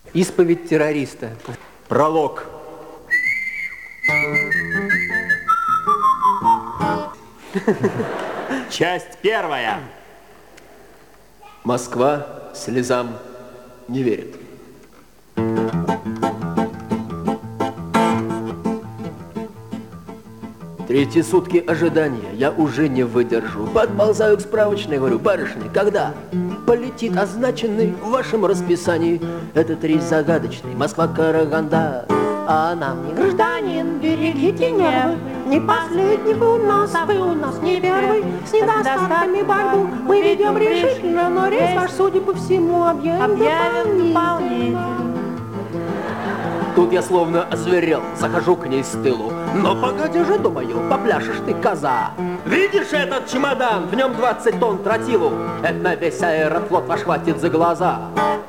Исповедь террориста. Пролог. Часть первая. Москва слезам не верит. Третьи сутки ожидания, я уже не выдержу. Подползаю к справочной, говорю: барышня, когда полетит означенный в вашем расписании этот рейс загадочный Москва-Караганда? А она мне: гражданин, берегите нервы, не последний вы у нас, а вы у нас не первый. С недостатками борьбу мы ведем решительно, но рейс ваш, судя по всему, объявлен дополнительно. Тут я словно озверел, захожу к ней с тылу. Но погоди же, думаю, попляшешь ты, коза. Видишь этот чемодан? В нем 20 тонн тротилу. Это на весь аэрофлот ваш хватит за глаза.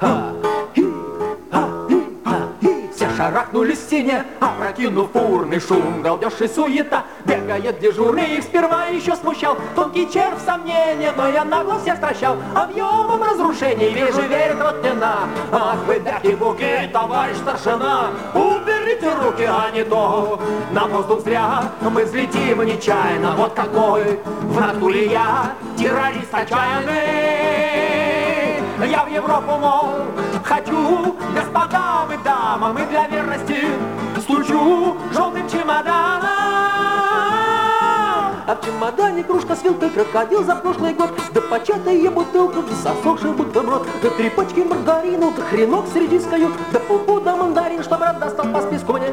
Все шарахнули к стене, опрокинув бурный шум, галдеж и суета. Бегает дежурный, их сперва еще смущал тонкий червь сомнения, но я нагло всех стращал объемом разрушений. Вижу, верит вот тена. Ах вы, бяки-буки, товарищ старшина, уберите руки, а не то на воздух зря мы взлетим нечаянно. Вот какой в натуре я террорист отчаянный. Я в Европу, мол, хочу, господам и дамам, и для верности стучу желтым чемоданом. А в чемодане кружка с вилкой, крокодил за прошлый год, да початая бутылка, да засохший бутерброд, да 3 пачки маргарину, да хренок с редиской, да полпуда мандарин, что брат достал по списку мне.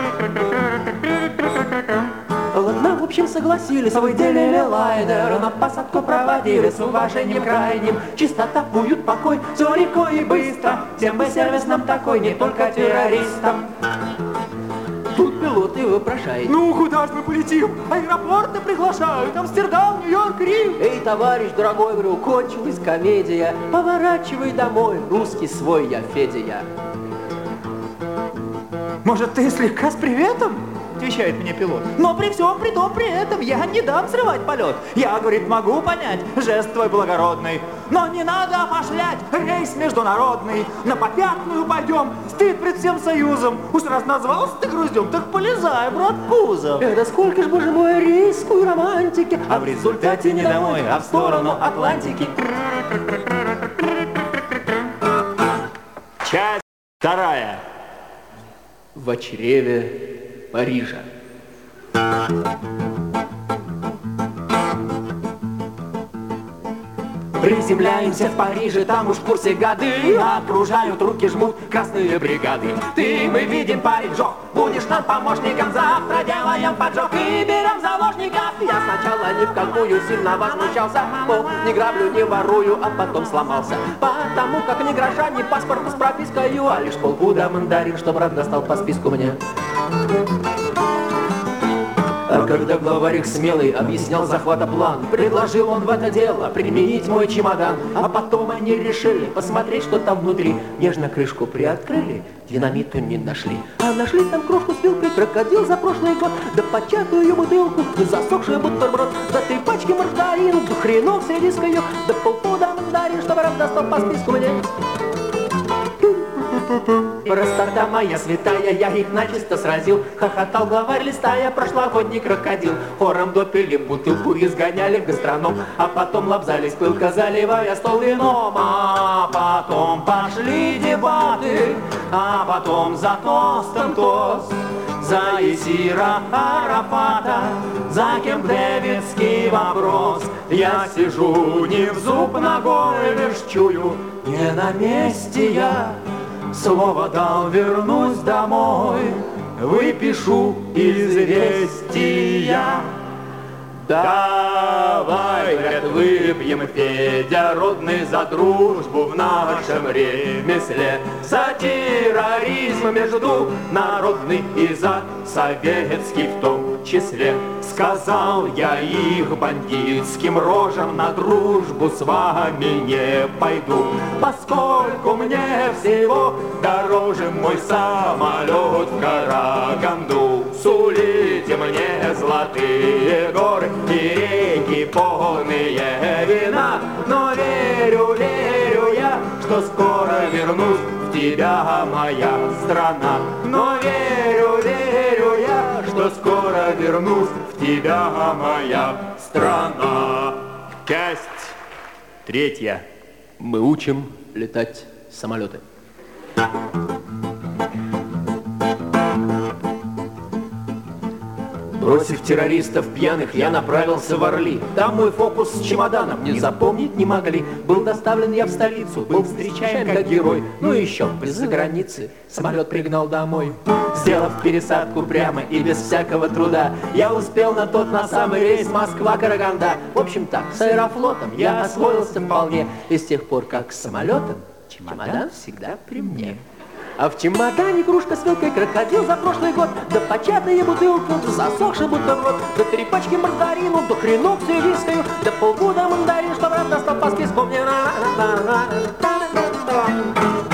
Ладно, в общем, согласились, выделили лайнер, на посадку проводили с уважением крайним. Чистота, уют, покой, все легко и быстро, всем бы сервис нам такой, не только террористам. Тут пилоты вопрошают: ну, куда ж мы полетим? Аэропорты приглашают, Амстердам, Нью-Йорк, Рим. Эй, товарищ дорогой, говорю, кончилась комедия, поворачивай домой, русский свой я, Федя я. Может, ты слегка с приветом? Отвечает мне пилот. Но при всем при том, при этом я не дам срывать полет. Я, говорит, могу понять жест твой благородный, но не надо опошлять рейс международный. На попятную пойдем, стыд пред всем союзом. Уж раз назвался ты груздем, так полезай, брат, в кузов. Да сколько ж, боже мой, риску и романтики, а в результате не домой, а в сторону Атлантики. Часть вторая. В чреве Парижа. Приземляемся в Париже, там уж в курсе годы окружают, руки жмут красные бригады. Ты, мы видим, парень, жёг, будешь нам помощником. Завтра делаем поджог и берем заложников. Я сначала ни в какую сильно возмущался, мол, не граблю, не ворую, а потом сломался. Потому как ни гроша, ни паспорта с пропиской, а лишь полпуда мандарин, что брат достал по списку мне. А когда главарь их смелый объяснял захвата план, предложил он в это дело применить мой чемодан. А потом они решили посмотреть, что там внутри. Нежно крышку приоткрыли, динамиту не нашли. А нашли там кружку с вилкой, крокодил за прошлый год, да початую бутылку, да засохший бутерброд, да 3 пачки маргарину, да хренок с редиской, да полпуда мандарин, что брат достал по списку мне. Простота моя святая, я их начисто сразил. Хохотал главарь, листая прошлогодний крокодил. Хором допили бутылку и сгоняли в гастроном, а потом лобзались пылко, заливая стол вином. А потом пошли дебаты, а потом за тостом тост. За Есира Арафата, за Кемп-Дэвидский вопрос. Я сижу не в зуб ногой, лишь чую, не на месте я. Слово дал, вернусь домой, выпишу известия. Давай, говорят, выпьем, Федя, родный, за дружбу в нашем ремесле, за терроризм международный и за советский в том числе. Сказал я их бандитским рожам, на дружбу с вами не пойду, поскольку мне всего дороже мой самолет в Караганду. Сулите мне золотые горы и реки, полные вина, но верю я, что скоро вернусь в тебя, моя страна. Но верю, верю я, что скоро вернусь в тебя, моя страна. Часть третья. Мы учим летать самолеты. Бросив террористов пьяных, я направился в Орли. Там мой фокус с чемоданом не запомнить не могли. Был доставлен я в столицу, был встречаем как герой. Ну и еще, из-за границы самолет пригнал домой. Сделав пересадку прямо и без всякого труда, я успел на самый рейс Москва-Караганда. В общем так, с Аэрофлотом я освоился вполне. И с тех пор, как с самолетом, чемодан всегда при мне. А в чемодане кружка с вилкой, крокодил за прошлый год, да початая бутылка, да засохший бутерброд, да 3 пачки маргарину, да хренок с редиской, да полгода мандарин, что брат достал по списку мне.